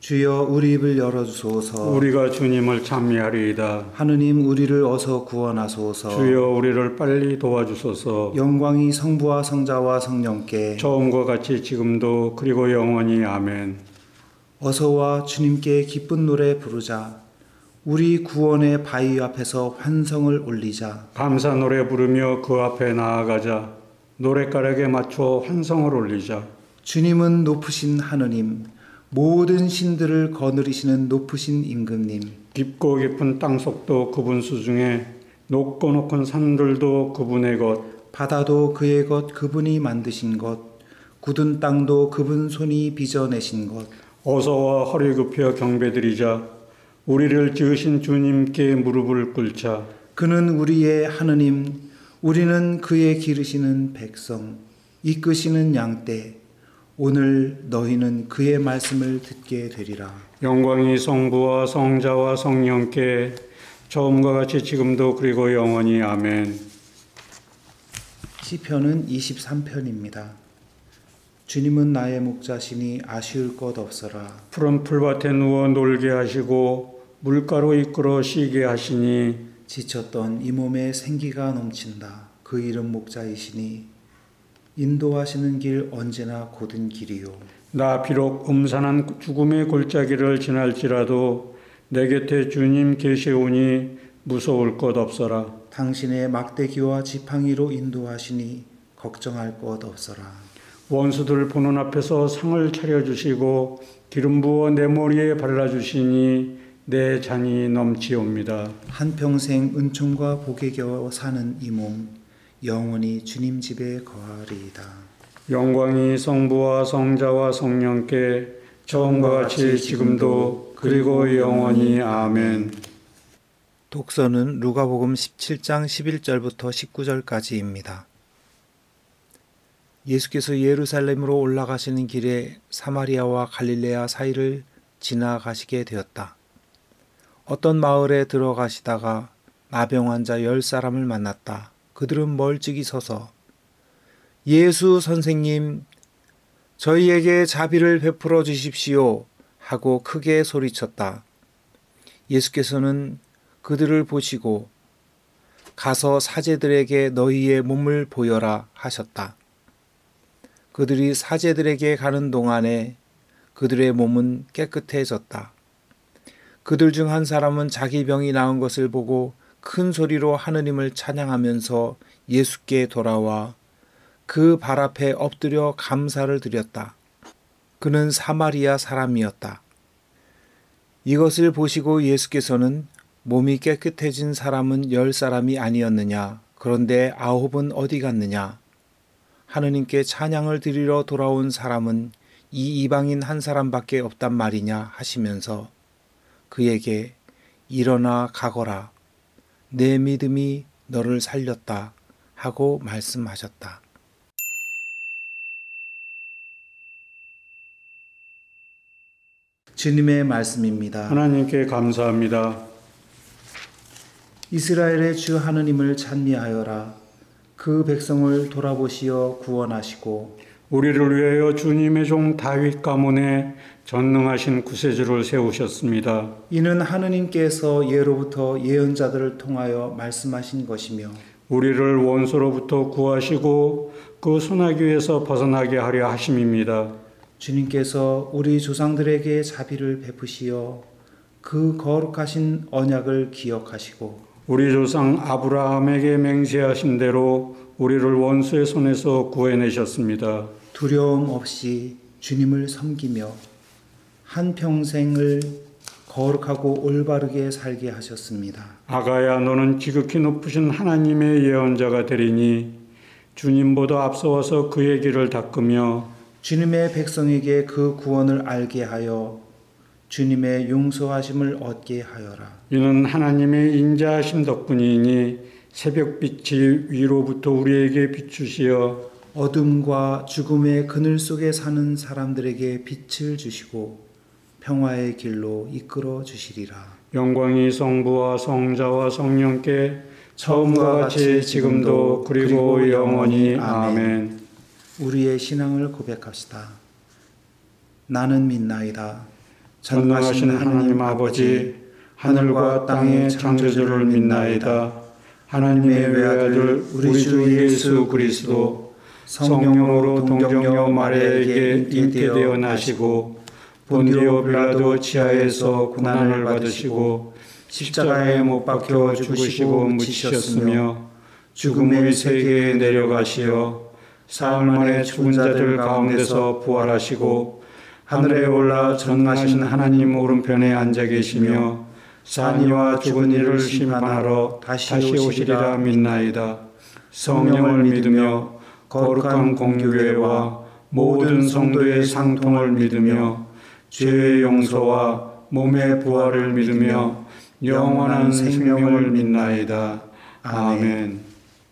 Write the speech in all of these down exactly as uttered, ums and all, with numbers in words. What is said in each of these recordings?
주여 우리 입을 열어주소서. 우리가 주님을 찬미하리이다. 하느님 우리를 어서 구원하소서. 주여 우리를 빨리 도와주소서. 영광이 성부와 성자와 성령께 처음과 같이 지금도 그리고 영원히 아멘. 어서와 주님께 기쁜 노래 부르자. 우리 구원의 바위 앞에서 환성을 올리자. 감사 노래 부르며 그 앞에 나아가자. 노랫가락에 맞춰 환성을 올리자. 주님은 높으신 하느님, 모든 신들을 거느리시는 높으신 임금님. 깊고 깊은 땅속도 그분 수중에, 높고 높은 산들도 그분의 것, 바다도 그의 것, 그분이 만드신 것. 굳은 땅도 그분 손이 빚어내신 것. 어서와 허리 굽혀 경배드리자. 우리를 지으신 주님께 무릎을 꿇자. 그는 우리의 하느님, 우리는 그의 기르시는 백성, 이끄시는 양떼. 오늘 너희는 그의 말씀을 듣게 되리라. 영광이 성부와 성자와 성령께 처음과 같이 지금도 그리고 영원히 아멘. 시편은 이십삼 편입니다. 주님은 나의 목자시니 아쉬울 것 없어라. 푸른 풀밭에 누워 놀게 하시고 물가로 이끌어 쉬게 하시니 지쳤던 이 몸에 생기가 넘친다. 그 이름 목자이시니 인도하시는 길 언제나 곧은 길이요. 나 비록 음산한 죽음의 골짜기를 지날지라도 내 곁에 주님 계시오니 무서울 것 없어라. 당신의 막대기와 지팡이로 인도하시니 걱정할 것 없어라. 원수들 보는 앞에서 상을 차려주시고 기름 부어 내 머리에 발라주시니 내 잔이 넘치옵니다. 한평생 은총과 복에 겨워 사는 이 몸 영원히 주님 집에 거하리이다. 영광이 성부와 성자와 성령께 처음과 같이 지금도 그리고 영원히 아멘. 독서는 루가복음 십칠 장 십일 절부터 십구 절까지입니다. 예수께서 예루살렘으로 올라가시는 길에 사마리아와 갈릴레아 사이를 지나가시게 되었다. 어떤 마을에 들어가시다가 나병 환자 열 사람을 만났다. 그들은 멀찍이 서서 예수 선생님, 저희에게 자비를 베풀어 주십시오 하고 크게 소리쳤다. 예수께서는 그들을 보시고 가서 사제들에게 너희의 몸을 보여라 하셨다. 그들이 사제들에게 가는 동안에 그들의 몸은 깨끗해졌다. 그들 중 한 사람은 자기 병이 나은 것을 보고 큰 소리로 하느님을 찬양하면서 예수께 돌아와 그 발 앞에 엎드려 감사를 드렸다. 그는 사마리아 사람이었다. 이것을 보시고 예수께서는 몸이 깨끗해진 사람은 열 사람이 아니었느냐? 그런데 아홉은 어디 갔느냐? 하느님께 찬양을 드리러 돌아온 사람은 이 이방인 한 사람밖에 없단 말이냐 하시면서 그에게 일어나 가거라. 내 믿음이 너를 살렸다 하고 말씀하셨다. 주님의 말씀입니다. 하나님께 감사합니다. 이스라엘의 주 하느님을 찬미하여라. 그 백성을 돌아보시어 구원하시고 우리를 위하여 주님의 종 다윗 가문에 전능하신 구세주를 세우셨습니다. 이는 하느님께서 예로부터 예언자들을 통하여 말씀하신 것이며 우리를 원수로부터 구하시고 그 소나기에서 벗어나게 하려 하심입니다. 주님께서 우리 조상들에게 자비를 베푸시어 그 거룩하신 언약을 기억하시고 우리 조상 아브라함에게 맹세하신 대로 우리를 원수의 손에서 구해내셨습니다. 두려움 없이 주님을 섬기며 한평생을 거룩하고 올바르게 살게 하셨습니다. 아가야, 너는 지극히 높으신 하나님의 예언자가 되리니 주님보다 앞서와서 그의 길을 닦으며 주님의 백성에게 그 구원을 알게 하여 주님의 용서하심을 얻게 하여라. 이는 하나님의 인자하심 덕분이니 새벽빛이 위로부터 우리에게 비추시어 어둠과 죽음의 그늘 속에 사는 사람들에게 빛을 주시고 평화의 길로 이끌어 주시리라. 영광이 성부와 성자와 성령께 처음과 같이 지금도 그리고 영원히 아멘. 우리의 신앙을 고백합시다. 나는 믿나이다. 전능하신 하나님 아버지, 하늘과 땅의 창조주를 믿나이다. 하나님의 외아들 우리 주 예수 그리스도 성령으로 동정녀 마리아에게 잉태되어 나시고 본디오 빌라도 치하에서 고난을 받으시고 십자가에 못 박혀 죽으시고 묻히셨으며 죽음의 세계에 내려가시어 사흘 만에 죽은 자들 가운데서 부활하시고 하늘에 올라 전능하신 하나님 오른편에 앉아 계시며 산이와 죽은 이를 심판하러 다시 오시리라 믿나이다. 성령을 믿으며 거룩한 공교회와 모든 성도의 상통을 믿으며 죄의 용서와 몸의 부활을 믿으며 영원한 생명을 믿나이다. 아멘.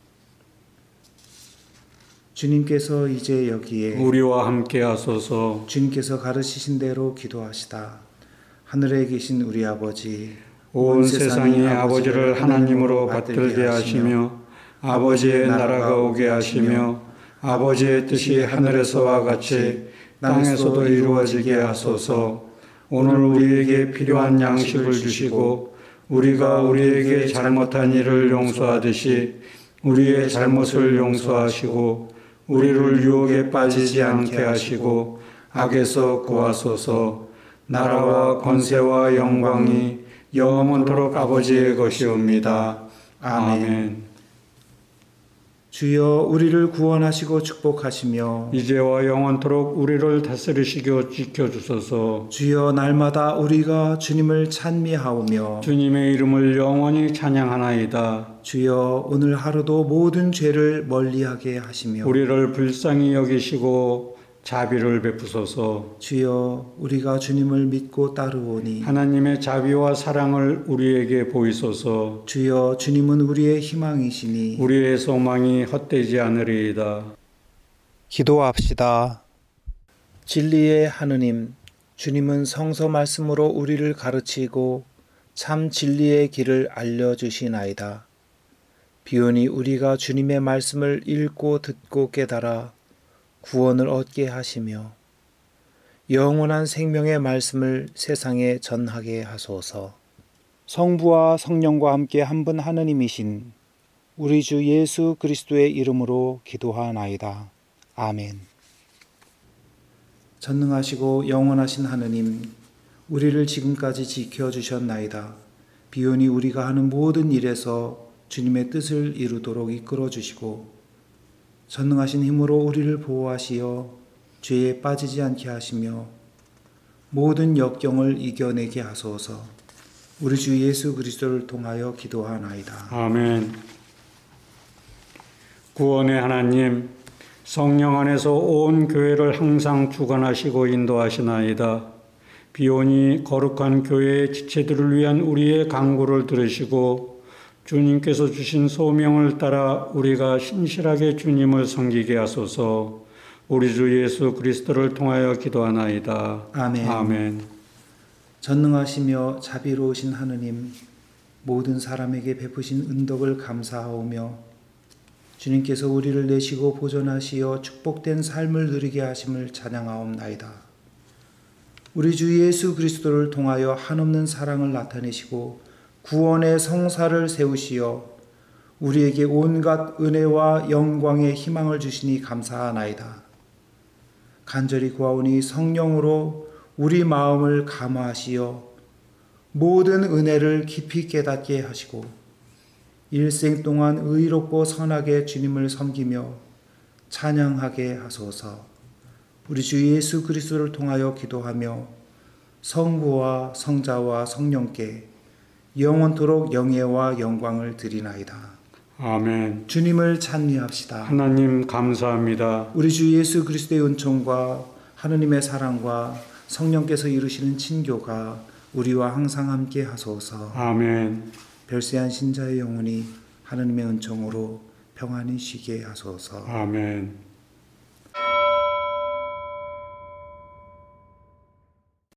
주님께서 이제 여기에 우리와 함께 하소서. 주님께서 가르치신 대로 기도하시다. 하늘에 계신 우리 아버지, 온 세상이 아버지를 하나님으로 받들게 하시며 아버지의 나라가 오게 하시며 아버지의 뜻이 하늘에서와 같이 땅에서도 이루어지게 하소서. 오늘 우리에게 필요한 양식을 주시고 우리가 우리에게 잘못한 일을 용서하듯이 우리의 잘못을 용서하시고 우리를 유혹에 빠지지 않게 하시고 악에서 구하소서. 나라와 권세와 영광이 영원토록 아버지의 것이옵니다. 아멘. 주여 우리를 구원하시고 축복하시며 이제와 영원토록 우리를 다스리시고 지켜주소서. 주여 날마다 우리가 주님을 찬미하오며 주님의 이름을 영원히 찬양하나이다. 주여 오늘 하루도 모든 죄를 멀리하게 하시며 우리를 불쌍히 여기시고 자비를 베푸소서. 주여 우리가 주님을 믿고 따르오니 하나님의 자비와 사랑을 우리에게 보이소서. 주여 주님은 우리의 희망이시니 우리의 소망이 헛되지 않으리이다. 기도합시다. 진리의 하느님, 주님은 성서 말씀으로 우리를 가르치고 참 진리의 길을 알려주시나이다. 비오니 우리가 주님의 말씀을 읽고 듣고 깨달아 구원을 얻게 하시며 영원한 생명의 말씀을 세상에 전하게 하소서. 성부와 성령과 함께 한 분 하느님이신 우리 주 예수 그리스도의 이름으로 기도하나이다. 아멘. 전능하시고 영원하신 하느님, 우리를 지금까지 지켜주셨나이다. 비오니 우리가 하는 모든 일에서 주님의 뜻을 이루도록 이끌어 주시고 전능하신 힘으로 우리를 보호하시어 죄에 빠지지 않게 하시며 모든 역경을 이겨내게 하소서. 우리 주 예수 그리스도를 통하여 기도하나이다. 아멘. 구원의 하나님, 성령 안에서 온 교회를 항상 주관하시고 인도하시나이다. 비오니 거룩한 교회의 지체들을 위한 우리의 간구를 들으시고 주님께서 주신 소명을 따라 우리가 신실하게 주님을 섬기게 하소서. 우리 주 예수 그리스도를 통하여 기도하나이다. 아멘. 아멘. 전능하시며 자비로우신 하느님, 모든 사람에게 베푸신 은덕을 감사하오며 주님께서 우리를 내시고 보존하시어 축복된 삶을 누리게 하심을 찬양하옵나이다. 우리 주 예수 그리스도를 통하여 한없는 사랑을 나타내시고 구원의 성사를 세우시어 우리에게 온갖 은혜와 영광의 희망을 주시니 감사하나이다. 간절히 구하오니 성령으로 우리 마음을 감화하시어 모든 은혜를 깊이 깨닫게 하시고 일생 동안 의롭고 선하게 주님을 섬기며 찬양하게 하소서. 우리 주 예수 그리스도를 통하여 기도하며 성부와 성자와 성령께 영원토록 영예와 영광을 드리나이다. 아멘. 주님을 찬미합시다. 하나님 감사합니다. 우리 주 예수 그리스도의 은총과 하느님의 사랑과 성령께서 이루시는 친교가 우리와 항상 함께 하소서. 아멘. 별세한 신자의 영혼이 하느님의 은총으로 평안히 쉬게 하소서. 아멘.